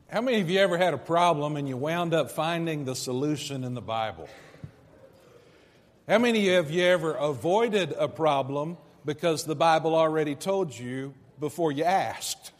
How many of you ever had a problem and you wound up finding the solution in the Bible? How many of you ever avoided a problem because the Bible already told you before you asked?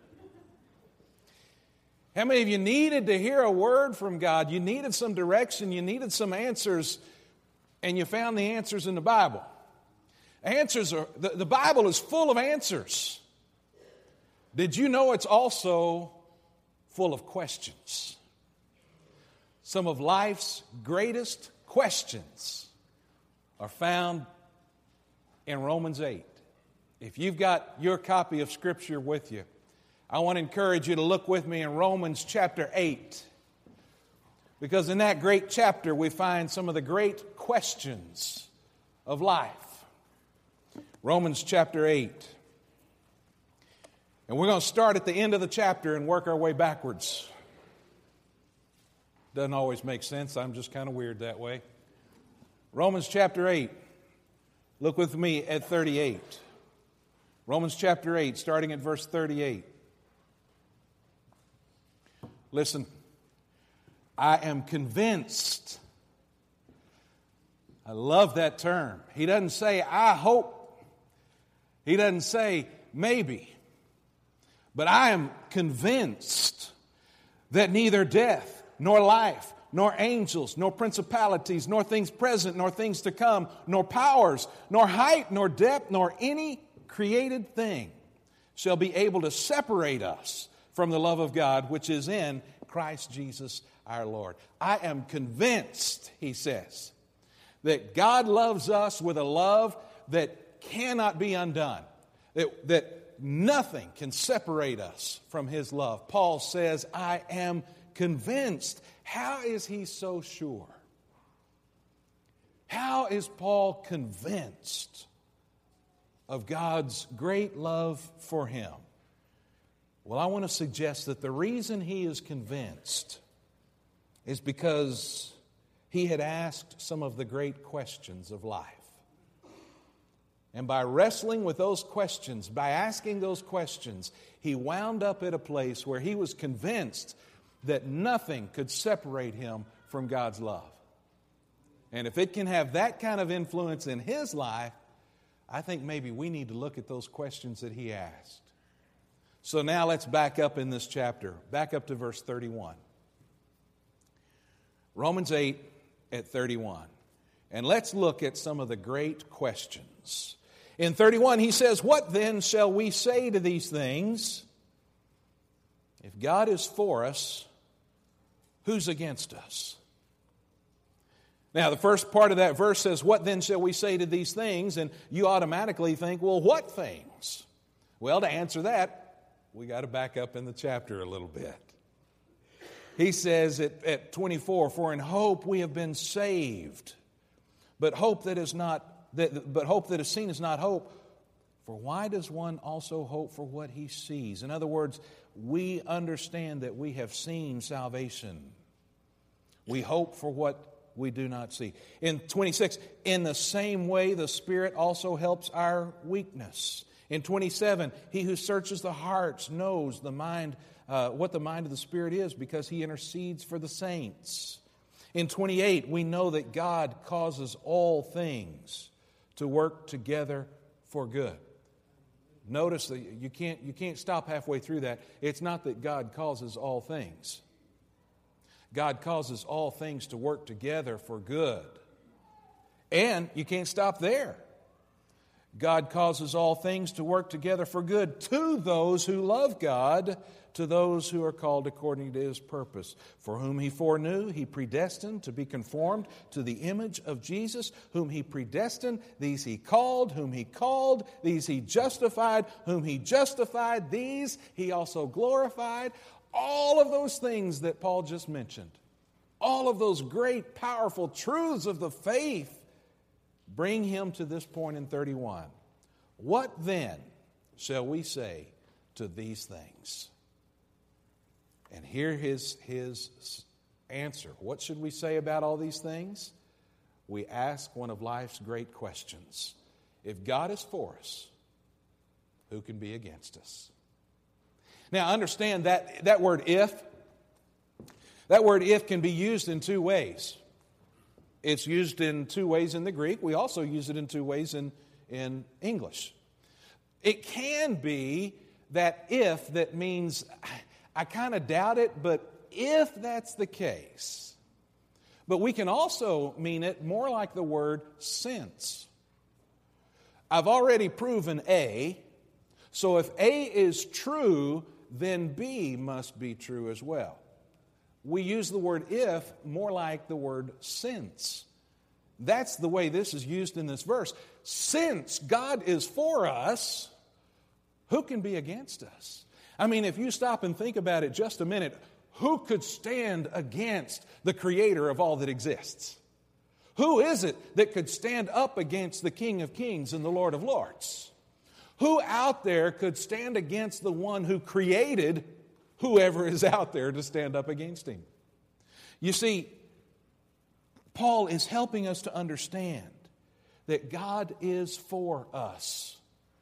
How many of you needed to hear a word from God? You needed some direction, you needed some answers, and you found the answers in the Bible. The Bible is full of answers. Did you know it's also full of questions? Some of life's greatest questions are found in Romans 8. If you've got your copy of Scripture with you, I want to encourage you to look with me in Romans chapter 8. Because in that great chapter we find some of the great questions of life. Romans chapter 8. And we're going to start at the end of the chapter and work our way backwards. Doesn't always make sense. I'm just kind of weird that way. Romans chapter 8. Look with me at 38. Romans chapter 8, starting at verse 38. Listen. I am convinced. I love that term. He doesn't say, I hope. He doesn't say, maybe. But I am convinced that neither death, nor life, nor angels, nor principalities, nor things present, nor things to come, nor powers, nor height, nor depth, nor any created thing shall be able to separate us from the love of God, which is in Christ Jesus our Lord. I am convinced, he says, that God loves us with a love that cannot be undone, that nothing can separate us from His love. Paul says, I am convinced. How is he so sure? How is Paul convinced of God's great love for him? Well, I want to suggest that the reason he is convinced is because he had asked some of the great questions of life. And by wrestling with those questions, by asking those questions, he wound up at a place where he was convinced that nothing could separate him from God's love. And if it can have that kind of influence in his life, I think maybe we need to look at those questions that he asked. So now let's back up in this chapter. Back up to verse 31. Romans 8 at 31. And let's look at some of the great questions. In 31, he says, what then shall we say to these things? If God is for us, who's against us? Now, the first part of that verse says, what then shall we say to these things? And you automatically think, well, what things? Well, to answer that, we got to back up in the chapter a little bit. He says at 24, for in hope we have been saved. But hope that is seen is not hope. For why does one also hope for what he sees? In other words, we understand that we have seen salvation. We hope for what we do not see. In 26, in the same way the Spirit also helps our weakness. In 27, he who searches the hearts knows the mind, what the mind of the Spirit is, because he intercedes for the saints. In 28, we know that God causes all things to work together for good. Notice that you can't stop halfway through that. It's not that God causes all things. God causes all things to work together for good. And you can't stop there. God causes all things to work together for good to those who love God, to those who are called according to His purpose. For whom He foreknew, He predestined to be conformed to the image of Jesus. Whom He predestined, these He called. Whom He called, these He justified. Whom He justified, these He also glorified. All of those things that Paul just mentioned, all of those great, powerful truths of the faith, bring him to this point in 31. What then shall we say to these things? And here his answer. What should we say about all these things? We ask one of life's great questions. If God is for us, who can be against us? Now understand that word if That word if can be used in two ways. It's used in two ways in the Greek. We also use it in two ways in English. It can be that if that means, I kind of doubt it, but if that's the case. But we can also mean it more like the word since. I've already proven A, so if A is true, then B must be true as well. We use the word if more like the word since. That's the way this is used in this verse. Since God is for us, who can be against us? I mean, if you stop and think about it just a minute, who could stand against the Creator of all that exists? Who is it that could stand up against the King of Kings and the Lord of Lords? Who out there could stand against the one who created whoever is out there to stand up against him? You see, Paul is helping us to understand that God is for us.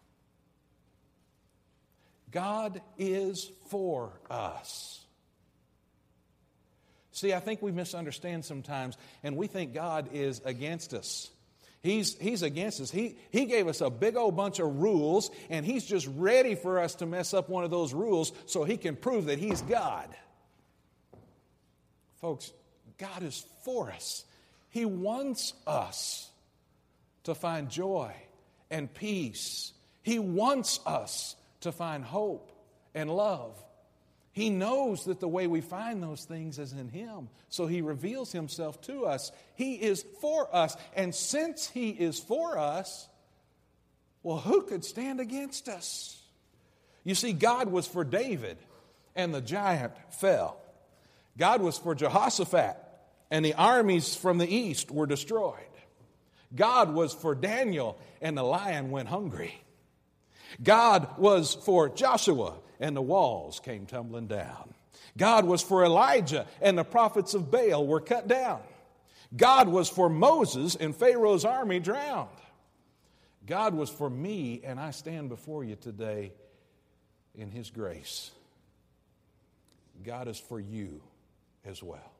God is for us. See, I think we misunderstand sometimes, and we think God is against us. He's against us. He gave us a big old bunch of rules, and He's just ready for us to mess up one of those rules so He can prove that He's God. Folks, God is for us. He wants us to find joy and peace. He wants us to find hope and love. He knows that the way we find those things is in Him. So He reveals Himself to us. He is for us. And since He is for us, well, who could stand against us? You see, God was for David, and the giant fell. God was for Jehoshaphat, and the armies from the east were destroyed. God was for Daniel, and the lion went hungry. God was for Joshua, and the walls came tumbling down. God was for Elijah, and the prophets of Baal were cut down. God was for Moses, and Pharaoh's army drowned. God was for me, and I stand before you today in His grace. God is for you as well.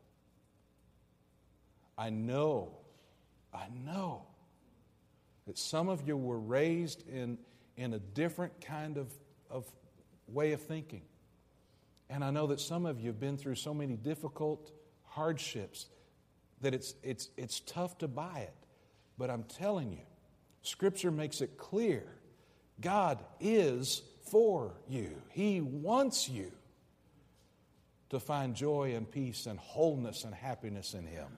I know that some of you were raised in a different kind of way of thinking. And I know that some of you have been through so many difficult hardships that it's tough to buy it. But I'm telling you, Scripture makes it clear. God is for you. He wants you to find joy and peace and wholeness and happiness in Him.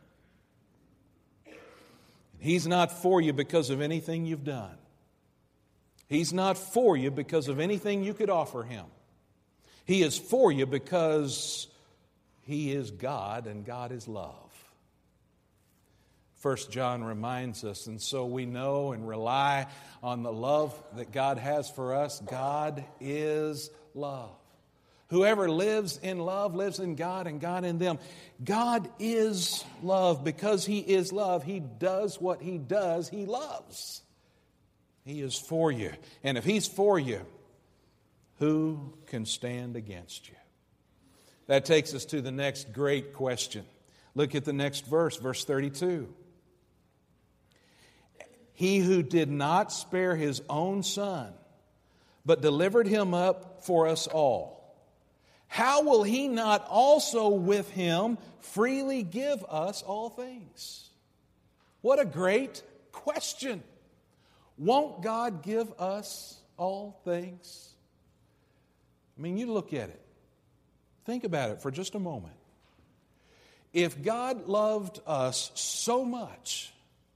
He's not for you because of anything you've done. He's not for you because of anything you could offer Him. He is for you because He is God and God is love. 1 John reminds us, and so we know and rely on the love that God has for us. God is love. Whoever lives in love lives in God and God in them. God is love. Because He is love, He does what He does. He loves. He is for you. And if He's for you, who can stand against you? That takes us to the next great question. Look at the next verse, verse 32. He who did not spare His own Son, but delivered Him up for us all, how will He not also with Him freely give us all things? What a great question. Won't God give us all things? I mean, you look at it. Think about it for just a moment. If God loved us so much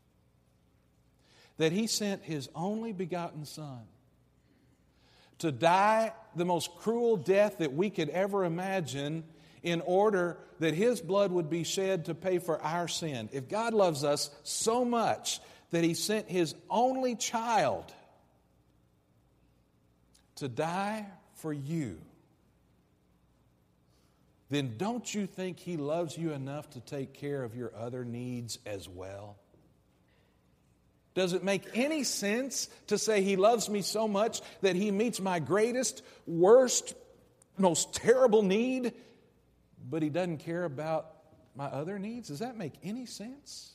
that He sent His only begotten Son to die the most cruel death that we could ever imagine in order that His blood would be shed to pay for our sin. If God loves us so much that He sent His only child to die for you, then don't you think He loves you enough to take care of your other needs as well? Does it make any sense to say He loves me so much that He meets my greatest, worst, most terrible need but He doesn't care about my other needs? Does that make any sense?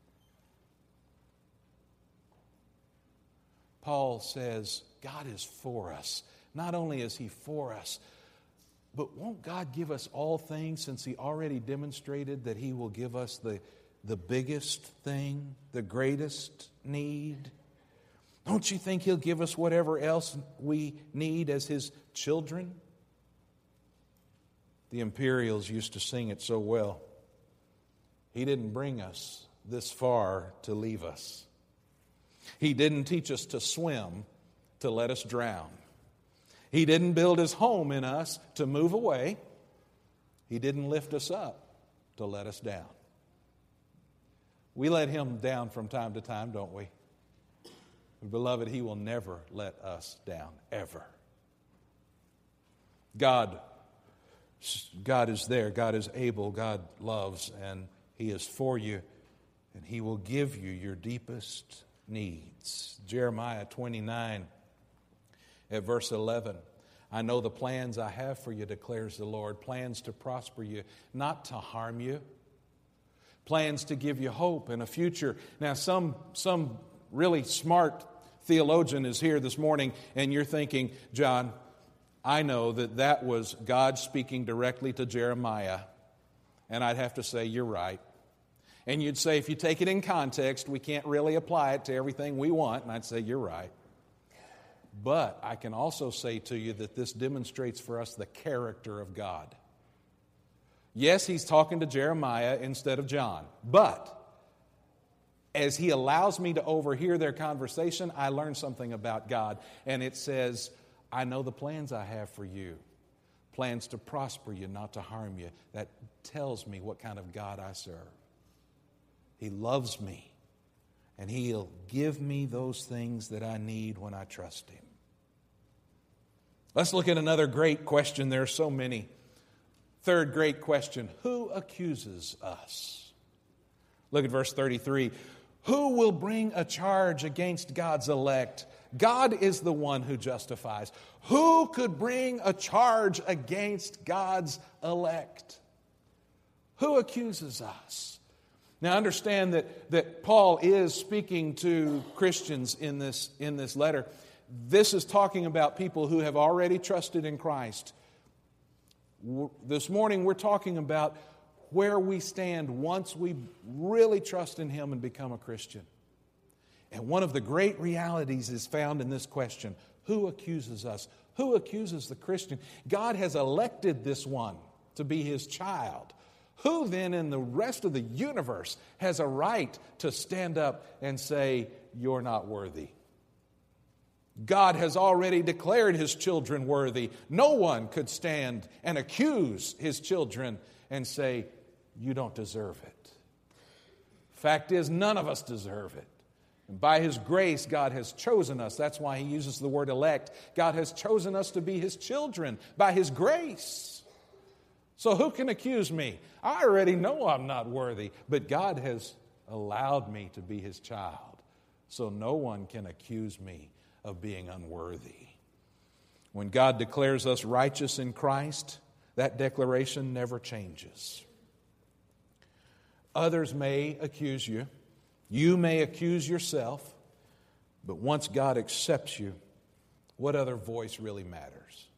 Paul says God is for us. Not only is He for us, but won't God give us all things, since He already demonstrated that He will give us the biggest thing, the greatest need? Don't you think He'll give us whatever else we need as His children? The Imperials used to sing it so well. He didn't bring us this far to leave us. He didn't teach us to swim to let us drown. He didn't build His home in us to move away. He didn't lift us up to let us down. We let Him down from time to time, don't we? But beloved, He will never let us down, ever. God is there. God is able. God loves, and He is for you, and He will give you your deepest needs. Jeremiah 29 at verse 11. I know the plans I have for you, declares the Lord, plans to prosper you, not to harm you, plans to give you hope and a future. Now, some really smart theologian is here this morning, and you're thinking, John, I know that was God speaking directly to Jeremiah, and I'd have to say, you're right. And you'd say, if you take it in context, we can't really apply it to everything we want. And I'd say, you're right. But I can also say to you that this demonstrates for us the character of God. Yes, He's talking to Jeremiah instead of John. But as He allows me to overhear their conversation, I learn something about God. And it says, I know the plans I have for you. Plans to prosper you, not to harm you. That tells me what kind of God I serve. He loves me, and He'll give me those things that I need when I trust Him. Let's look at another great question. There are so many. Third great question, who accuses us? Look at verse 33. Who will bring a charge against God's elect? God is the one who justifies. Who could bring a charge against God's elect? Who accuses us? Now understand that Paul is speaking to Christians in this letter. This is talking about people who have already trusted in Christ. This morning we're talking about where we stand once we really trust in Him and become a Christian. And one of the great realities is found in this question: who accuses us? Who accuses the Christian? God has elected this one to be His child. Who then in the rest of the universe has a right to stand up and say, you're not worthy? God has already declared His children worthy. No one could stand and accuse His children and say, you don't deserve it. Fact is, none of us deserve it. And by His grace, God has chosen us. That's why He uses the word elect. God has chosen us to be His children by His grace. So who can accuse me? I already know I'm not worthy, but God has allowed me to be His child. So no one can accuse me of being unworthy. When God declares us righteous in Christ, that declaration never changes. Others may accuse you. You may accuse yourself. But once God accepts you, what other voice really matters?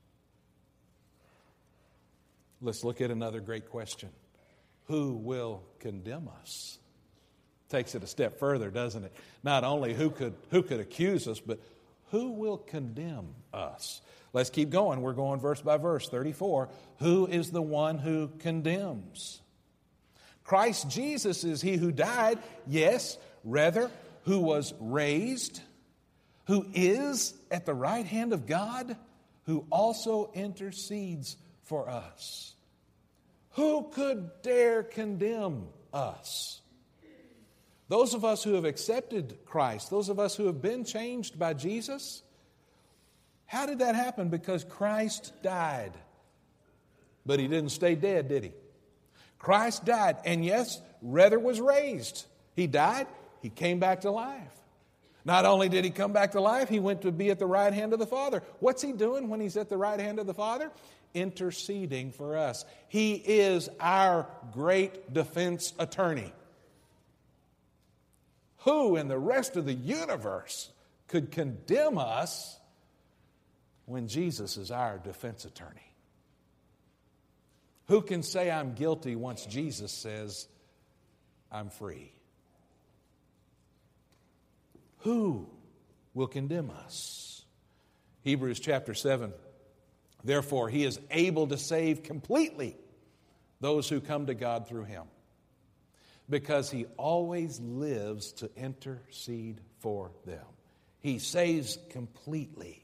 Let's look at another great question. Who will condemn us? Takes it a step further, doesn't it? Not only who could accuse us, but who will condemn us? Let's keep going. We're going verse by verse. 34. Who is the one who condemns? Christ Jesus is He who died, yes, rather, who was raised, who is at the right hand of God, who also intercedes for us. Who could dare condemn us? Those of us who have accepted Christ, those of us who have been changed by Jesus. How did that happen? Because Christ died. But He didn't stay dead, did He? Christ died, and yes, rather was raised. He died, He came back to life. Not only did He come back to life, He went to be at the right hand of the Father. What's He doing when He's at the right hand of the Father? interceding for us. He is our great defense attorney. Who in the rest of the universe could condemn us when Jesus is our defense attorney? Who can say I'm guilty once Jesus says I'm free? Who will condemn us? Hebrews chapter 7. Therefore, he is able to save completely those who come to God through him, because he always lives to intercede for them. He saves completely.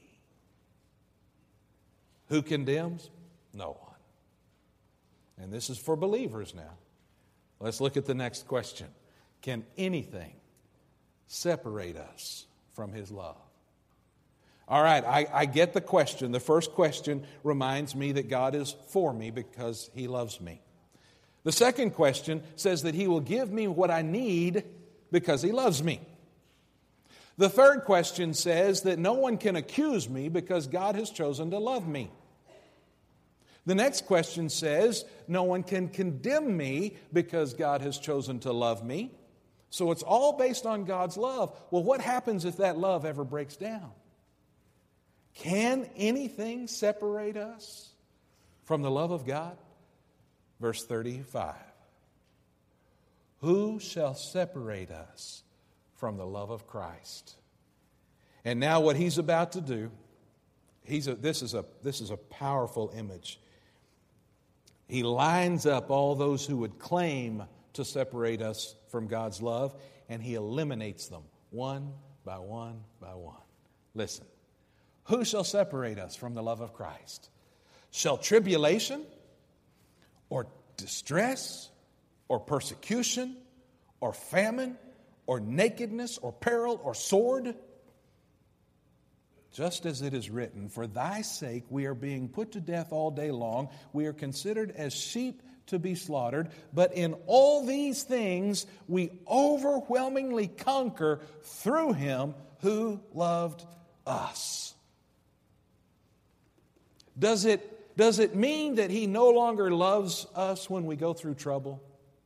Who condemns? No one. And this is for believers now. Let's look at the next question. Can anything separate us from his love? All right, I get the question. The first question reminds me that God is for me because he loves me. The second question says that he will give me what I need because he loves me. The third question says that no one can accuse me because God has chosen to love me. The next question says no one can condemn me because God has chosen to love me. So it's all based on God's love. Well, what happens if that love ever breaks down? Can anything separate us from the love of God? Verse 35. Who shall separate us from the love of Christ? And now what he's about to do, this is a powerful image. He lines up all those who would claim to separate us from God's love, and he eliminates them one by one by one. Listen. Who shall separate us from the love of Christ? Shall tribulation or distress or persecution or famine or nakedness or peril or sword? Just as it is written, for thy sake we are being put to death all day long. We are considered as sheep to be slaughtered. But in all these things we overwhelmingly conquer through him who loved us. Does it mean that he no longer loves us when we go through trouble?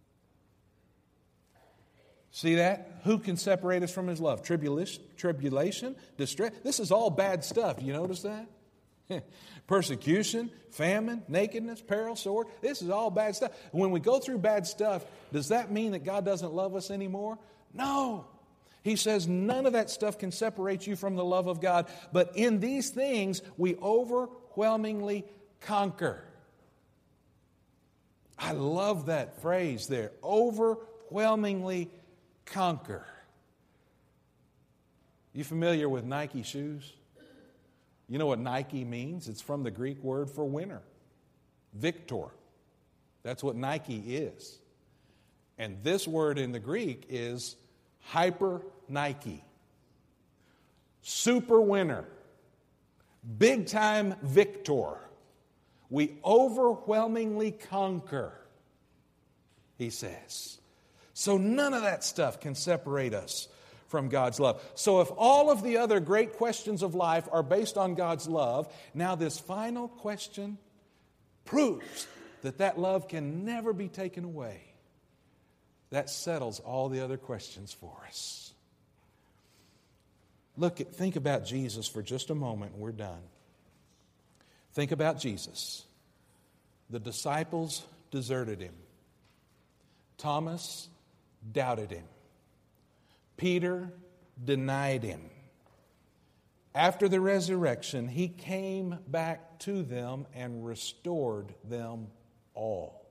See that? Who can separate us from his love? Tribulation, distress. This is all bad stuff. Do you notice that? Persecution, famine, nakedness, peril, sword. This is all bad stuff. When we go through bad stuff, does that mean that God doesn't love us anymore? No. He says none of that stuff can separate you from the love of God. But in these things, we overwhelmingly conquer. I love that phrase there. Overwhelmingly conquer. You familiar with Nike shoes? You know what Nike means? It's from the Greek word for winner. Victor. That's what Nike is. And this word in the Greek is hyper Nike. Super winner. Big time victor. We overwhelmingly conquer, he says. So none of that stuff can separate us from God's love. So if all of the other great questions of life are based on God's love, now this final question proves that that love can never be taken away. That settles all the other questions for us. Think about Jesus for just a moment and we're done. Think about Jesus. The disciples deserted him. Thomas doubted him. Peter denied him. After the resurrection, he came back to them and restored them all.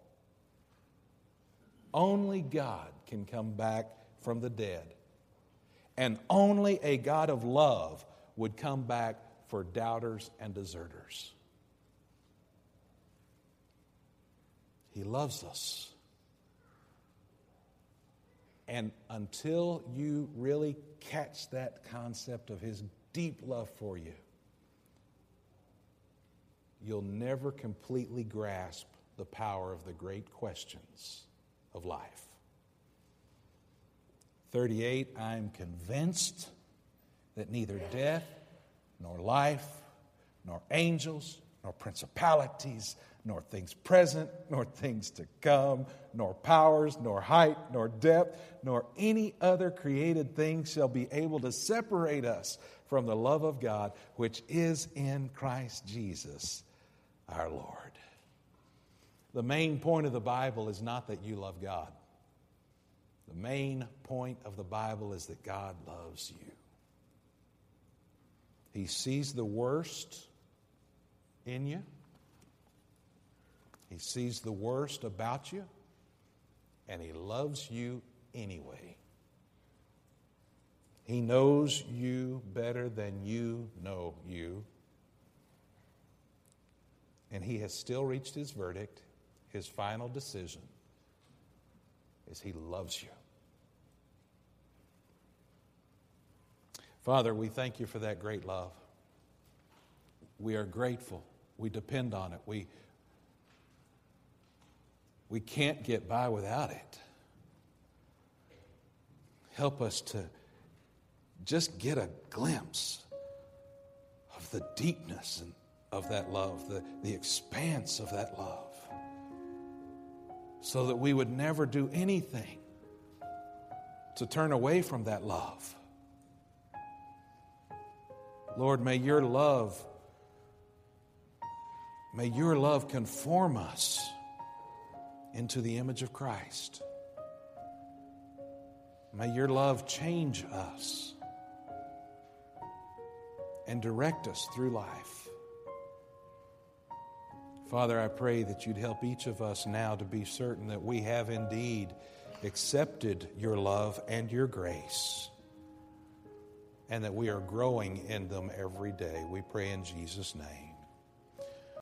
Only God can come back from the dead. And only a God of love would come back for doubters and deserters. He loves us. And until you really catch that concept of his deep love for you, you'll never completely grasp the power of the great questions of life. 38, I'm convinced that neither death, nor life, nor angels, nor principalities, nor things present, nor things to come, nor powers, nor height, nor depth, nor any other created thing shall be able to separate us from the love of God, which is in Christ Jesus our Lord. The main point of the Bible is not that you love God. The main point of the Bible is that God loves you. He sees the worst in you. He sees the worst about you, and He loves you anyway. He knows you better than you know you. And He has still reached His verdict. His final decision is He loves you. Father, we thank You for that great love. We are grateful. We depend on it. We can't get by without it. Help us to just get a glimpse of the deepness of that love, the expanse of that love, so that we would never do anything to turn away from that love. Lord, may Your love conform us into the image of Christ. May Your love change us and direct us through life. Father, I pray that You'd help each of us now to be certain that we have indeed accepted Your love and Your grace, and that we are growing in them every day. We pray in Jesus' name.